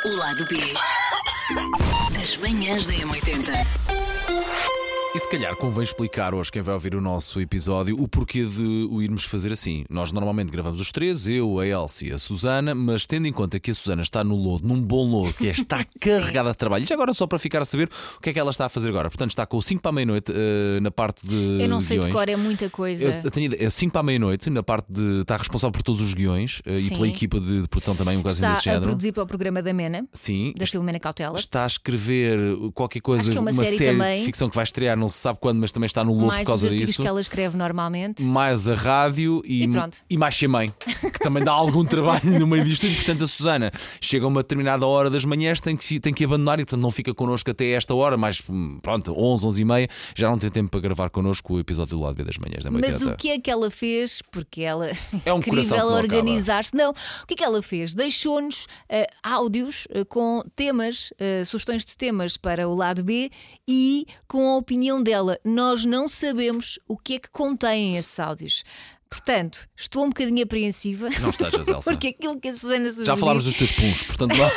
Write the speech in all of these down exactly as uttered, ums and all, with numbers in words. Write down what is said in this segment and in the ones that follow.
O lado B das manhãs da M oitenta. E se calhar convém explicar hoje, quem vai ouvir o nosso episódio, o porquê de o irmos fazer assim. Nós normalmente gravamos os três, eu, a Elsie e a Susana, mas tendo em conta que a Susana está no lodo, num bom lodo, que é, está carregada de trabalho. E já agora só para ficar a saber o que é que ela está a fazer agora. Portanto, está com o cinco para a meia-noite uh, na parte de Eu não sei guiões. de cor, é muita coisa. Eu, eu tenho ideia, é cinco para a meia-noite, na parte de. Está responsável por todos os guiões uh, e pela equipa de, de produção também, um caso Está desse a género. produzir para o programa da Mena, Sim. da Filomena Cautela. Está a escrever qualquer coisa, Acho que é uma uma série série também. de ficção que vai estrear, não se sabe quando, mas também está no lodo Mais por causa os artigos disso. que ela escreve normalmente. Mais a rádio e, E pronto. e mais a mãe, que também dá algum trabalho no meio disto. E portanto a Susana chega a uma determinada hora das manhãs, tem que, tem que abandonar e portanto não fica connosco até esta hora, mas pronto, onze, onze e meia, já não tem tempo para gravar connosco o episódio do Lado B das manhãs da Mas oitenta. o que é que ela fez? Porque ela É um coração incrível que não organizar-se. Não, o que é que ela fez? Deixou-nos uh, áudios uh, com temas, uh, sugestões de temas para o lado B e com a opinião dela. Nós não sabemos o que é que contém esses áudios. Portanto, estou um bocadinho apreensiva. Não estejas, Elsa. Porque aquilo que a Susana sugeriu. Já falámos dos teus puns, portanto lá.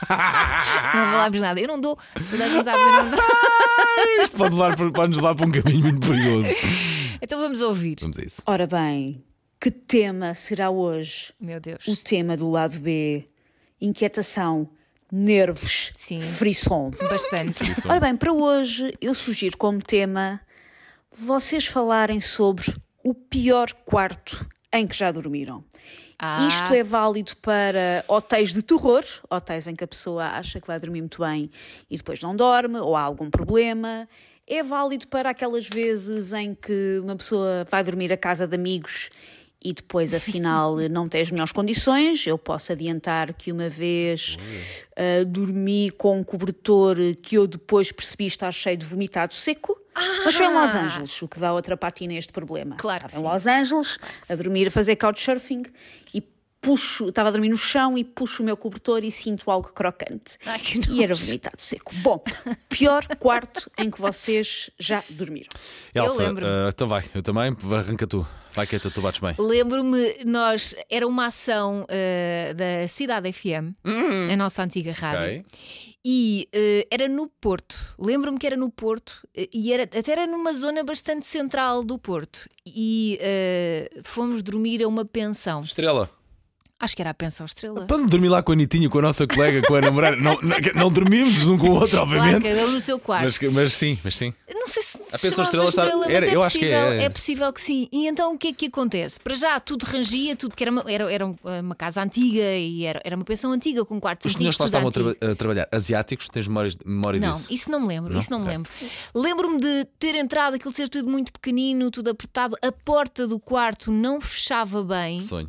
Não falámos nada. Eu não dou. Toda a gente sabe que eu não dou. Isto pode, levar, pode nos levar para um caminho muito perigoso. Então vamos ouvir. Vamos a isso. Ora bem, que tema será hoje? Meu Deus. O tema do lado B: inquietação, nervos, Sim. frisson. Bastante. Ora bem, para hoje eu sugiro como tema vocês falarem sobre o pior quarto em que já dormiram. Ah. Isto é válido para hotéis de terror, hotéis em que a pessoa acha que vai dormir muito bem e depois não dorme, ou há algum problema. É válido para aquelas vezes em que uma pessoa vai dormir à casa de amigos e depois, afinal, não tem as melhores condições. Eu posso adiantar que uma vez uh, dormi com um cobertor que eu depois percebi estar cheio de vomitado seco. Ah. Mas foi em Los Angeles, o que dá outra patina a este problema. Claro que Estava em sim. Los Angeles, Claro a dormir, a fazer couchsurfing e puxo, estava a dormir no chão e puxo o meu cobertor e sinto algo crocante. Ai, que E era nojo. vomitado seco. Bom, pior quarto em que vocês já dormiram. Elsa, lembro-me. uh, então vai, eu também, arranca tu. Vai que tu bates bem. Lembro-me, nós era uma ação uh, da Cidade F M, Hum. a nossa antiga rádio, Ok. e uh, era no Porto. Lembro-me que era no Porto uh, e era, até era numa zona bastante central do Porto. E uh, fomos dormir a uma pensão. Estrela. Acho que era a Pensão Estrela. Para dormir lá com a Anitinha, com a nossa colega, com a namorada. Não, não, não dormimos um com o outro, Claro, obviamente. cada um no seu quarto. Mas, mas sim, mas sim. Não sei se A se Pensão chamava Estrela está- Estrela, mas era- é eu acho que possível, é. é possível que sim. E então o que é que acontece? Para já tudo rangia, tudo que era uma, era, era uma casa antiga e era, era uma pensão antiga com quartos Os senhores antigos. lá tudo estavam a, antigo. traba- a trabalhar. Asiáticos, tens memórias, memória Não, disso? isso não me lembro, Não? isso não me Ok. lembro. Lembro-me de ter entrado, aquilo ser tudo muito pequenino, tudo apertado, a porta do quarto não fechava bem. Sonho.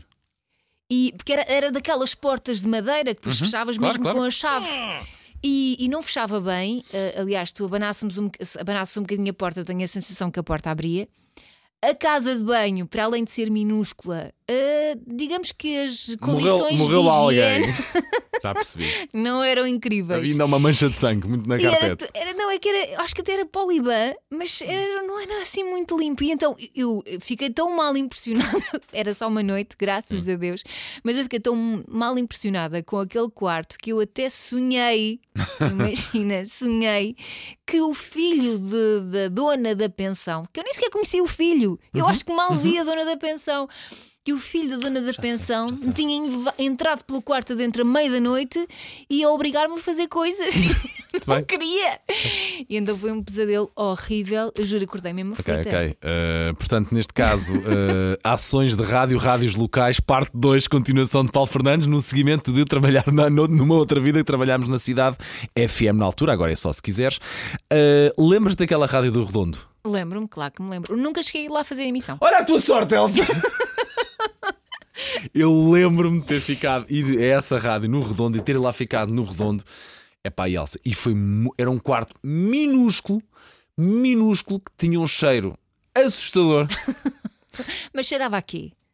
E, porque era, era daquelas portas de madeira que depois fechavas Uhum. claro, mesmo claro. com a chave. E, e não fechava bem. Uh, aliás, tu abanasses um, abanasses um bocadinho a porta, eu tenho a sensação que a porta abria. A casa de banho, para além de ser minúscula, uh, digamos que as Morreu, condições morreu de lá alguém. higiene Já percebi. não eram incríveis. Havia ainda uma mancha de sangue muito na E era, carpete. era- não, é que era, acho que até era poliban, mas era- não era assim muito limpo. E então eu eu fiquei tão mal impressionada. Era só uma noite, graças a Deus. Mas eu fiquei tão mal impressionada com aquele quarto que eu até sonhei, imagina, sonhei que o filho de- da dona da pensão, que eu nem sequer conhecia o filho, eu acho que mal vi a dona da pensão. Que o filho da dona da pensão já sei. me tinha env- entrado pelo quarto dentro à meia da noite e a obrigar-me a fazer coisas. Não bem. queria. E então foi um pesadelo horrível. Eu juro, acordei mesmo Ok, aflita. ok. Uh, portanto, neste caso, uh, ações de rádio, rádios locais, parte dois, continuação de Paulo Fernandes, no seguimento de trabalhar na, no- numa outra vida que trabalhámos na cidade F M na altura, agora é só se quiseres. Uh, lembras daquela rádio do Redondo? Lembro-me, claro que me lembro. Nunca cheguei a ir lá fazer a emissão. Olha a tua sorte, Elsa! Eu lembro-me de ter ficado, ir a essa rádio no Redondo e ter lá ficado no Redondo. Epá, e Elsa, e foi, mu- era um quarto minúsculo, minúsculo, que tinha um cheiro assustador. Mas cheirava a quê?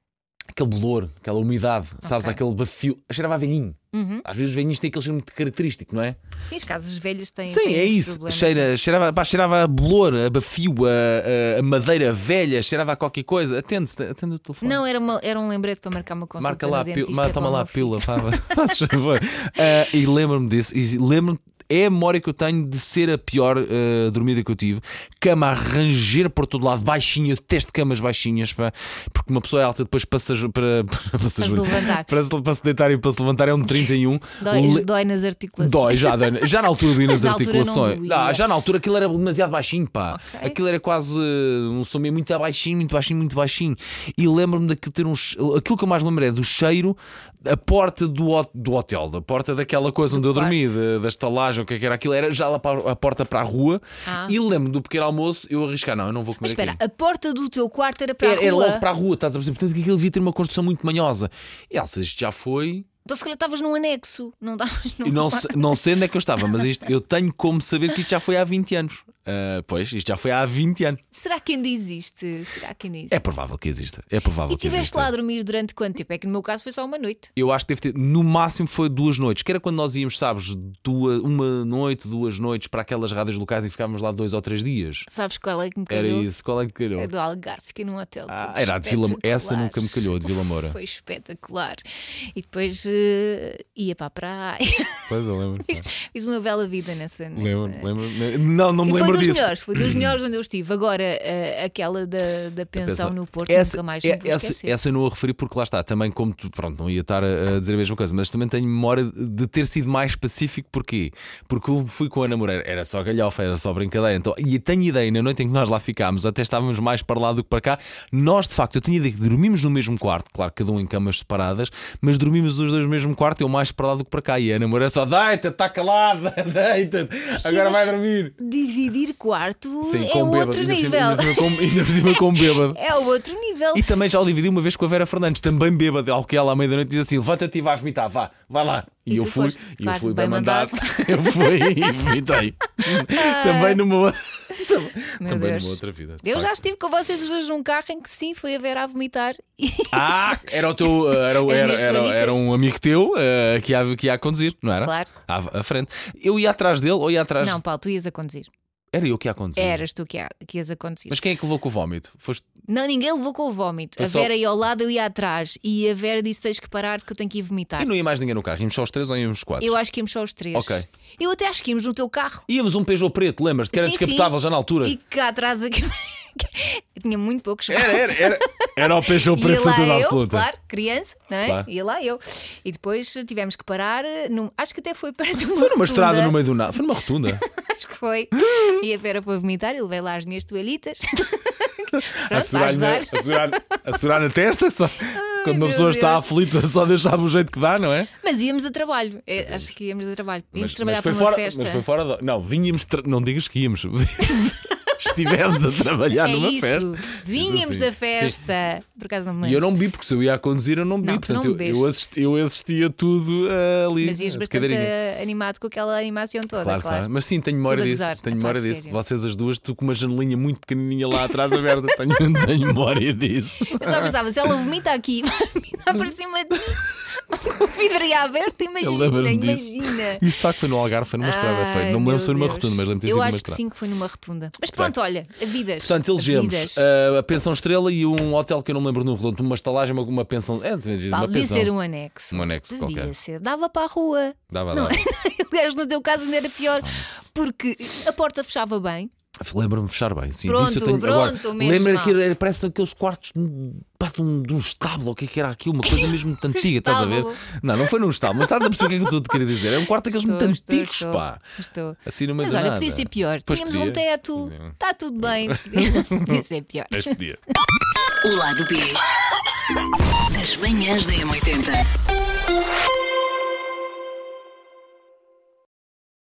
aquele bolor, aquela umidade, sabes? Ok. Aquele bafio. Cheirava a velhinho. Uhum. Às vezes os velhinhos têm aquele cheiro muito característico, não é? Sim, as casas velhas têm. Sim, têm é esse isso. problema, Cheira, sim. cheirava, pá, cheirava a bolor, a bafio, a, a- a madeira velha, cheirava a qualquer coisa. Atende, atende o telefone. Não, era, uma- era um lembrete para marcar uma consulta. Marca lá, a no pila, dentista ma- para toma o lá meu a filho. pila, pá, faz favor. Ah, e lembro-me disso, e lembro-me. É a memória que eu tenho de ser a pior uh, dormida que eu tive. Cama a ranger por todo lado, baixinha. Eu detesto camas baixinhas, pá, porque uma pessoa é alta depois para, para, para, para, se, Para se levantar. para, se, para se deitar e para se levantar é um trinta e um. Dói, Le- dói nas articulações. Dói, já, dói. Já na altura dói nas Mas na altura não articulações. doía. Ah, já na altura aquilo era demasiado baixinho, pá. Ok. Aquilo era quase uh, um som mesmo muito baixinho, muito baixinho, muito baixinho. E lembro-me daquilo ter um. che- Aquilo que eu mais lembro é do cheiro, a porta do, hot- do hotel, da porta daquela coisa Do onde eu dormi, quarto. da, da estalagem, o que é que era aquilo, era já lá para a porta para a rua. Ah. E lembro do pequeno almoço, eu arriscar, não, eu não vou comer Mas espera, aqui. a porta do teu quarto era para Era, a era rua. logo para a rua, estás a perceber? Portanto, que aquilo devia ter uma construção muito manhosa. E Elsa, isto já foi. Então se calhar estavas num anexo, não estavas num E não, quarto. se- não sei onde é que eu estava, mas isto, eu tenho como saber que isto já foi há vinte anos. Ah, pois, isto já foi há vinte anos. Será que ainda existe? Será que ainda existe? É provável que exista. É provável E que estiveste exista. lá a dormir durante quanto tempo? É que no meu caso foi só uma noite. Eu acho que deve ter, no máximo foi duas noites, que era quando nós íamos, sabes, duas, uma noite, duas noites para aquelas rádios locais e ficávamos lá dois ou três dias. Sabes qual é que me Era calhou? isso, qual é que calhou? É do Algarve, fiquei num hotel. Ah, todo era a de Vila Mo- essa espetacular. nunca me calhou, a de Vila Moura. Foi espetacular. E depois eh, ia para a praia. Pois, eu lembro. Fiz uma bela vida nessa noite. Lembro, lembro. Não, não me E foi lembro dos disso. melhores, foi dos melhores onde eu estive. Agora, eh, aquela da, da pensão Pensão. no Porto, essa, nunca mais é- me vou essa, esquecer. essa eu não a referi porque lá está, também como tu, pronto, não ia estar a, a dizer a mesma coisa, mas também tenho memória de ter sido mais específico. Porquê? Porque eu fui com a namoreira, era só galhofa, era só brincadeira. Então, e tenho ideia, na noite em que nós lá ficámos, até estávamos mais para lá do que para cá. Nós, de facto, eu tinha ideia que dormimos no mesmo quarto, claro, cada um em camas separadas, mas dormimos os dois no mesmo quarto, eu mais para lá do que para cá. E a namoreira só, deita, está calada, deita, agora vai dormir. Dividir quarto Sim, é com bêbado, outro ainda por cima- nível. ainda por cima com- ainda por cima com bêbado. É outro nível. E também já o dividi uma vez com a Vera Fernandes, também bêbada, ao que ela à meia-noite diz assim: levanta-te e vai vomitar, vá, vai lá. E, E eu tu fui, foste, e eu claro, fui bem bem mandado. mandado. Eu fui e vomitei. Também numa Meu também Deus. numa outra vida. de Eu já facto. estive com vocês os dois num carro em que sim, foi a Vera a vomitar. E Ah, era o teu. Era, As era, minhas era, toalhitas. era um amigo teu eh, que, ia, que ia a conduzir, não era? Claro. À, à frente. Eu ia atrás dele ou ia atrás. Não, Paulo, tu ias a conduzir. Era eu que ia a conduzir. Eras tu que, ia, que ias a conduzir. Mas quem é que levou com o vómito? Foste. Não, ninguém levou com o vómito. Foi A só- Vera ia ao lado, eu ia atrás. E a Vera disse: tens que parar porque eu tenho que ir vomitar. E não ia mais ninguém no carro? Íamos só os três ou íamos os quatro? Eu acho que íamos só os três. Ok. Eu até acho que íamos no teu carro. Íamos um Peugeot preto, lembras-te? Que era Sim, descapotável sim. já na altura. E cá atrás aqui. Tinha muito pouco espaço. Era, era, era, era o Peugeot Ia preto, lá certeza eu, absoluta. claro, criança, não é? Claro. Ia lá eu. E depois tivemos que parar. Num, acho que até foi perto de uma Foi numa estrada rotunda. no meio do nada. Foi numa rotunda. Acho que foi. E a Vera foi vomitar e levei lá as minhas toalhitas. a, Pronto, a segurar ajudar. na, a, segurar, a segurar na testa. Só, quando uma meu pessoa está Deus. aflita, só deixava o jeito que dá, não é? Mas íamos a trabalho. É, acho que íamos a trabalho. Íamos Mas, trabalhar mas foi para uma fora, festa. mas foi fora do... Não, vínhamos. Tra... Não digas que íamos. Estivemos a trabalhar é numa isso. festa. Vínhamos Isso assim. da festa. Por acaso não me E lembro. eu não bebi, porque se eu ia a conduzir, eu não bebi. Não, tu Portanto, não eu, bebeste. eu, assisti, eu assistia tudo ah, ali. Mas ias de bastante cadeirinha. eh, animado com aquela animação toda, Claro, claro. claro. Mas sim, tenho memória Tudo a disso. gozar. Tenho Epá, memória disso. sério. Vocês as duas, tu com uma janelinha muito pequenininha lá atrás aberta. Tenho, tenho memória disso. Eu só pensava, se ela vomita aqui, vai vomitar por cima de com o vidro aí aberto, Eu imagina, lembro-me disso. imagina. E isso de facto foi no Algarve, foi numa estrada Ai, feita. Não me meu lembro se foi numa Deus. rotunda, mas lembro-me de ter Eu sido numa acho que estrada. sim, que foi numa rotunda. Mas pronto, olha, a vidas. Portanto, elegemos vidas. uh, a pensão Estrela e um hotel que eu não me lembro no redondo, uma estalagem, uma, uma pensão. É, devia Pá, uma devia pensão. ser um anexo. Um anexo Devia qualquer. ser. Dava para a rua. Dava, Não dava. Aliás, no teu caso ainda era pior, porque a porta fechava bem. Lembro-me de fechar bem, sim. Pronto, Disso eu tenho... pronto, Agora, menos lembra mal. que era, parece aqueles quartos pá, de, um, de um estábulo, o que é que era aquilo? Uma coisa mesmo muito antiga, estás a ver? Estábulo. Não, não foi num estábulo, mas estás a perceber o que é que eu estou a te querer dizer. É um quarto daqueles muito Estou, estou, antigos, estou, pá. estou. Assim no meio Mas do olha, nada. podia ser pior. Pois Tínhamos podia. um teto, Podia. está tudo bem. Podia ser pior. Mas podia. O lado B das manhãs da M oitenta.